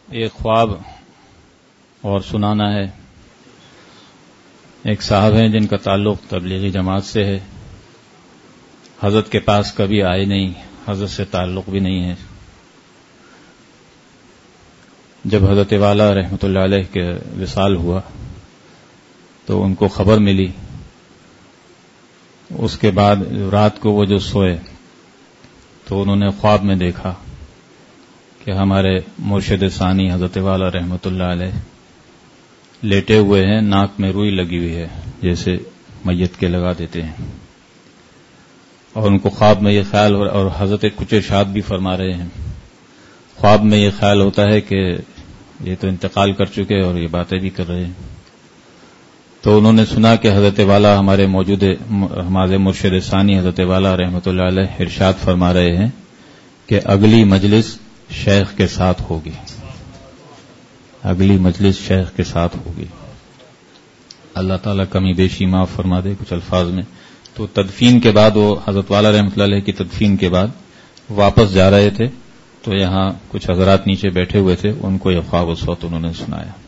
ایک خواب اور سنانا ہے. ایک صاحب ہیں جن کا تعلق تبلیغی جماعت سے ہے. حضرت کے پاس کبھی آئے نہیں, حضرت سے تعلق بھی نہیں ہے. جب حضرت والا رحمۃ اللہ علیہ کے وصال ہوا تو ان کو خبر ملی. اس کے بعد رات کو وہ جو سوئے تو انہوں نے خواب میں دیکھا کہ ہمارے مرشد ثانی حضرت والا رحمۃ اللہ علیہ لیٹے ہوئے ہیں, ناک میں روئی لگی ہوئی ہے جیسے میت کے لگا دیتے ہیں, اور ان کو خواب میں یہ خیال ہو, اور حضرت کچھ ارشاد بھی فرما رہے ہیں. خواب میں یہ خیال ہوتا ہے کہ یہ تو انتقال کر چکے اور یہ باتیں بھی کر رہے ہیں. تو انہوں نے سنا کہ حضرت والا ہمارے مرشد ثانی حضرت والا رحمۃ اللہ علیہ ارشاد فرما رہے ہیں کہ اگلی مجلس شیخ کے ساتھ ہوگی, اگلی مجلس شیخ کے ساتھ ہوگی. اللہ تعالیٰ کمی بیشی معاف فرما دے. کچھ الفاظ میں تو تدفین کے بعد وہ حضرت والا رحمۃ اللہ علیہ کی تدفین کے بعد واپس جا رہے تھے تو یہاں کچھ حضرات نیچے بیٹھے ہوئے تھے, ان کو یہ خواب اس وقت انہوں نے سنایا.